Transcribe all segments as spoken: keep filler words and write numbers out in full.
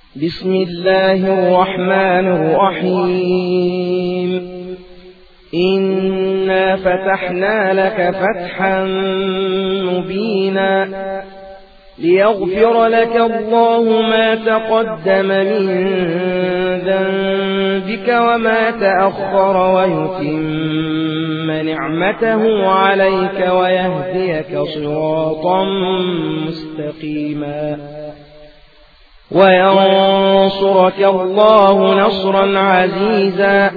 بسم الله الرحمن الرحيم إنا فتحنا لك فتحا مبينا ليغفر لك الله ما تقدم من ذنبك وما تأخر ويتم نعمته عليك ويهديك صراطا مستقيما وينصرك الله نصرا عزيزا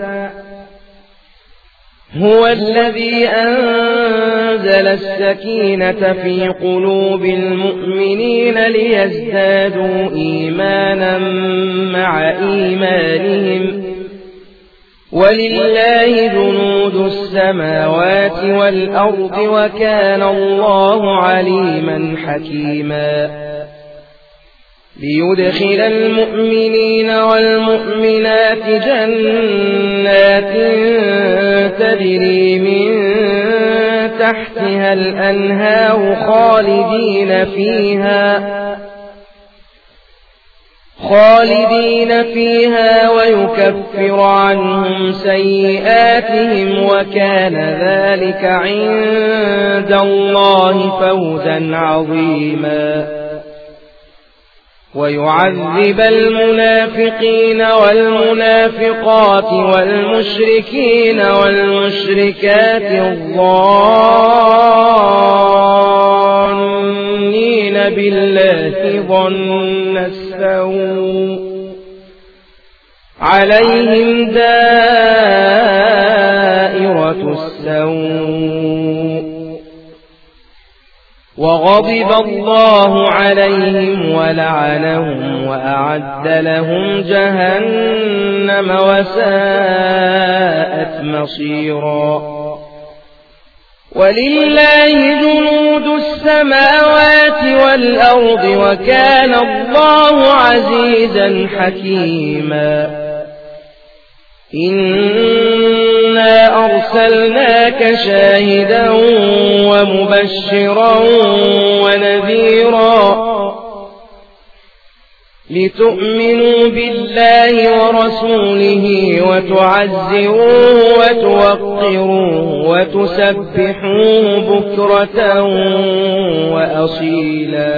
هو الذي أنزل السكينة في قلوب المؤمنين ليزدادوا إيمانا مع إيمانهم ولله جنود السماوات والأرض وكان الله عليما حكيما ليدخل المؤمنين والمؤمنات جنات تجري من تحتها الأنهار خالدين فيها خالدين فيها ويكفر عنهم سيئاتهم وكان ذلك عند الله فوزا عظيما ويعذب المنافقين والمنافقات والمشركين والمشركات الظانين بالله ظن السوء عليهم دائرة السوء وغضب الله عليهم ولعنهم وأعد لهم جهنم وساءت مصيرا ولله جنود السماوات والأرض وكان الله عزيزا حكيما إنا أرسلناك شاهدا ومبشرا ونذيرا لتؤمنوا بالله ورسوله وتعزروه وتوقروه وتسبحوه بكرة وأصيلا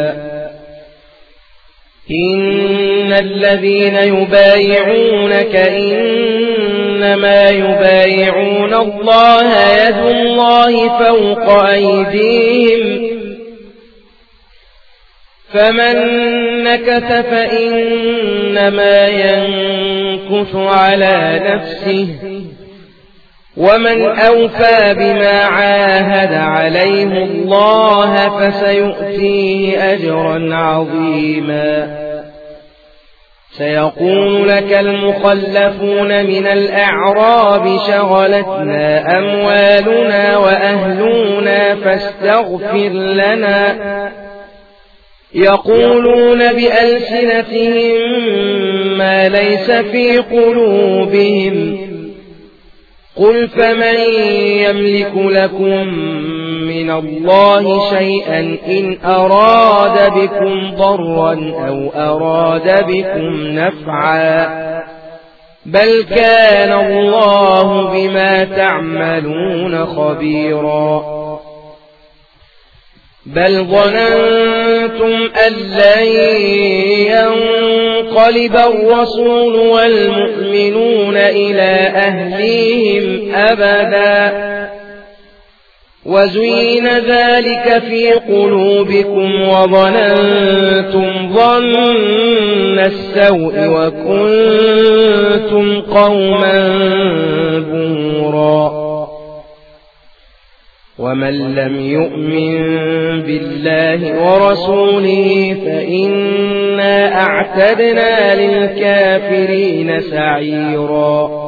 إن الذين يبايعونك إنما يبايعون الله يد الله فوق أيديهم فمن نكث فإنما ينكث على نفسه ومن أوفى بما عاهد عليه الله فسيؤتيه أجرا عظيما سيقول لك المخلفون من الأعراب شغلتنا أموالنا وأهلنا فاستغفر لنا يقولون بألسنتهم ما ليس في قلوبهم قل فمن يملك لكم من الله شيئا إن أراد بكم ضرا أو أراد بكم نفعا بل كان الله بما تعملون خبيرا بل ظننتم أن لن ينقلب الرسول والمؤمنون إلى أهليهم أبدا وزين ذلك في قلوبكم وظننتم ظن السوء وكنتم قوما بورا ومن لم يؤمن بالله ورسوله فإنا أعتدنا للكافرين سعيرا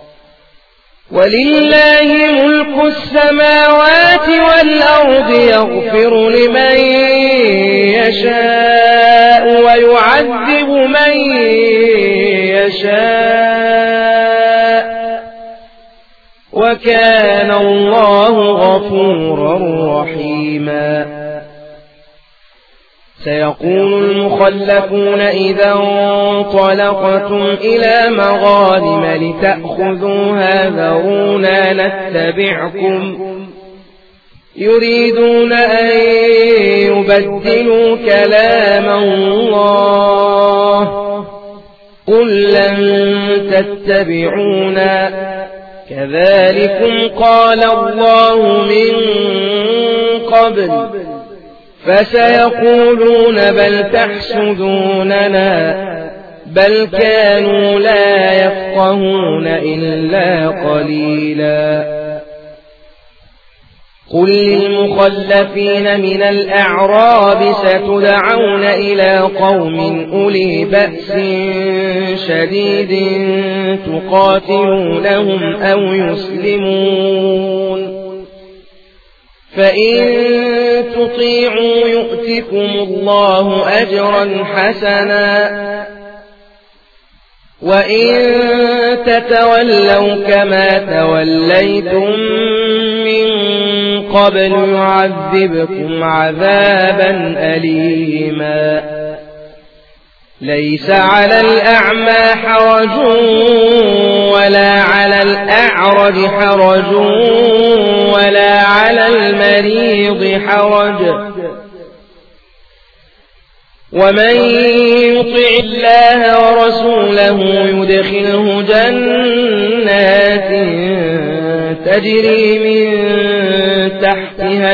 ولله ملك السماوات والأرض يغفر لمن يشاء ويعذب من يشاء وكان الله غفورا رحيما سيقول المخلفون إذا انطلقتم إلى مغانم لتأخذوها ذرونا نتبعكم يريدون أن يبدلوا كلام الله قل لن تتبعونا كذلكم قال الله من قبل فسيقولون بل تحسدوننا بل كانوا لا يفقهون إلا قليلا قل للمخلفين من الأعراب ستدعون إلى قوم أولي بأس شديد تقاتلونهم أو يسلمون فإن تطيعوا يؤتكم الله أجرا حسنا وإن تتولوا كما توليتم من قبل يعذبكم عذابا أليما ليس على الأعمى حرج ولا على الأعرج حرج ولا على المريض حرج ومن يطع الله ورسوله يدخله جنات تجري من تحتها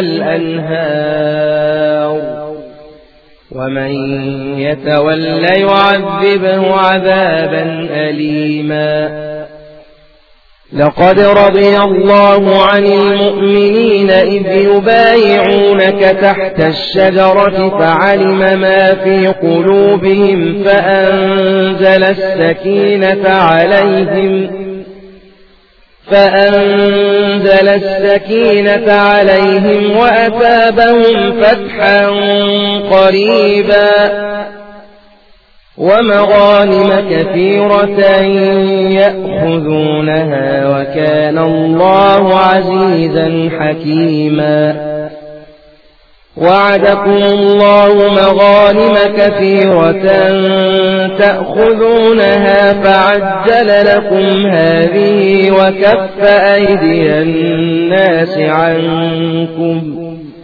الأنهار ومن يتول يعذبه عذابا أليما لقد رضي الله عن المؤمنين إذ يبايعونك تحت الشجرة فعلم ما في قلوبهم فأنزل السكينة عليهم فأنزل السكينة عليهم وأثابهم فتحا قريبا ومغانم كثيرة يأخذونها وكان الله عزيزا حكيما وعدكم الله مغانم كثيرة تأخذونها فعجل لكم هذه وكف أيدي الناس عنكم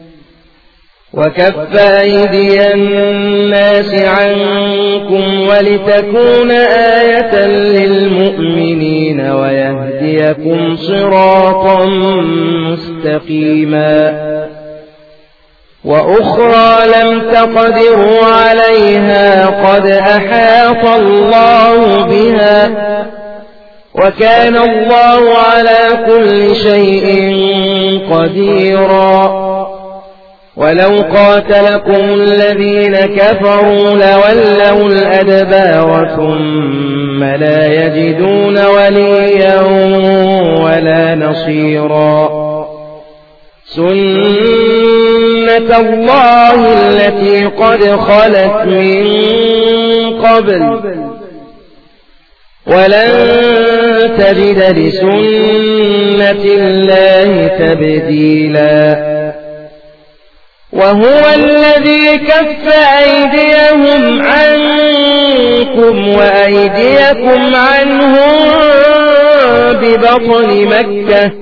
وكف أيدي الناس عنكم ولتكون آية للمؤمنين ويهديكم صراطا مستقيما وأخرى لم تقدروا عليها قد أحاط الله بها وكان الله على كل شيء قديرا ولو قاتلكم الذين كفروا لولوا الأدبار ثم لا يجدون وليا ولا نصيرا سنة الله التي قد خلت من قبل ولن تجد لسنة الله تبديلا وهو الذي كف أيديهم عنكم وأيديكم عنهم ببطن مكة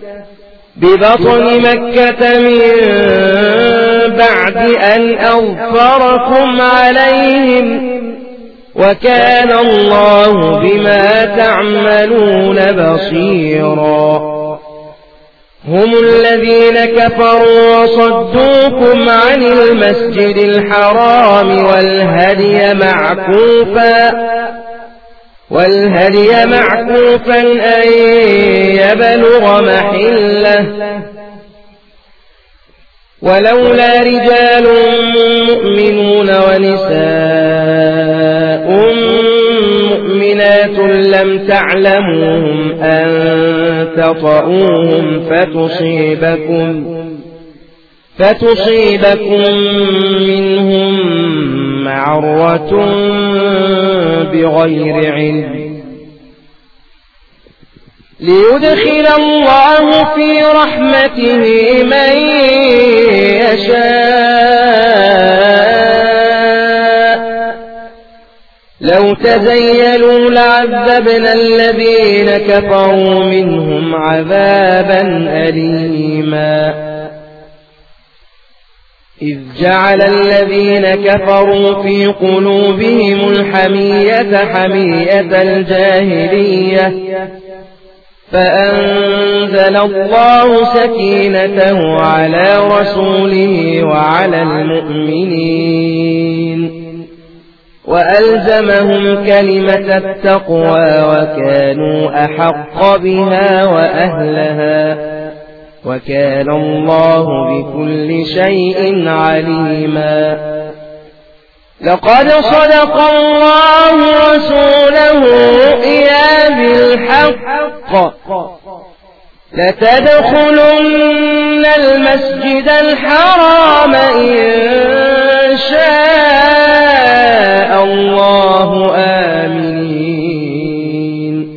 ببطن مكة من بعد أن أظفركم عليهم وكان الله بما تعملون بصيرا هم الذين كفروا وصدوكم عن المسجد الحرام والهدي معكوفا والهدي معكوفا أن يبلغ محله ولولا رجال مؤمنون ونساء مؤمنات لم تعلموهم أن تطؤوهم فتصيبكم فتصيبكم منهم معرة بغير علم ليدخل الله في رحمته من يشاء لو تزيلوا لعذبنا الذين كفروا منهم عذابا أليما إذ جعل الذين كفروا في قلوبهم الحمية حمية الجاهلية فأنزل الله سكينته على رسوله وعلى المؤمنين وألزمهم كلمة التقوى وكانوا أحق بها وأهلها وكان الله بكل شيء عليما لقد صدق الله رسوله رؤيا بالحق لتدخلن المسجد الحرام إن شاء الله آمنين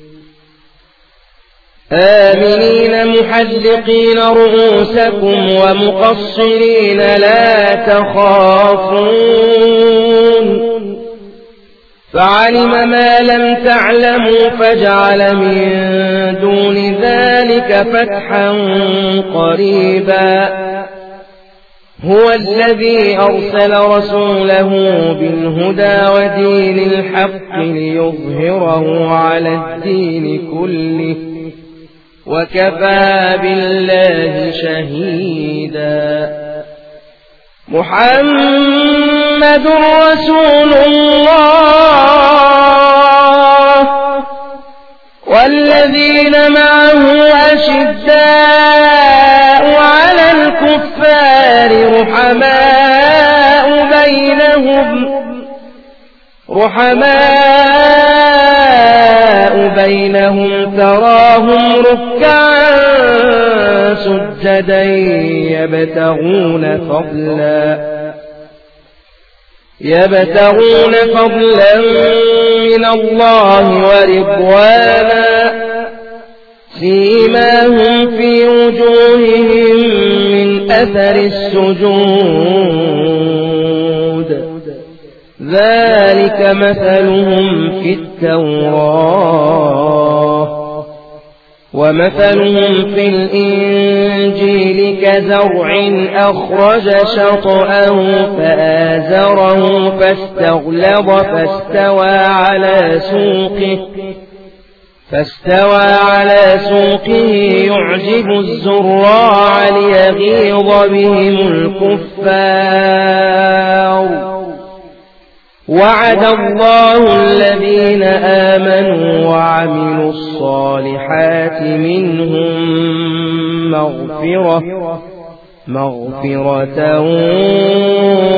آمنين محلقين رؤوسكم ومقصرين لا تخافون فعلم ما لم تعلموا فجعل من دون ذلك فتحا قريبا هو الذي أرسل رسوله بالهدى ودين الحق ليظهره على الدين كله وكفى بالله شهيدا محمد رسول الله والذين معه أشداء على الكفار رحماء بينهم رحماء بينهم تراهم ركعا سجدا يبتغون فضلا يبتغون فضلا من الله ورضوانا سيماهم في وجوههم من أثر السجود ذلك مثلهم في التوراة ومثلهم في الإنجيل كزرع أخرج شطأه فآزره فاستغلظ فاستوى على سوقه فاستوى على سوقه يعجب الزراع ليغيظ بهم الكفار وعد الله الذين آمنوا وعملوا الصالحات منهم مغفرة مغفرة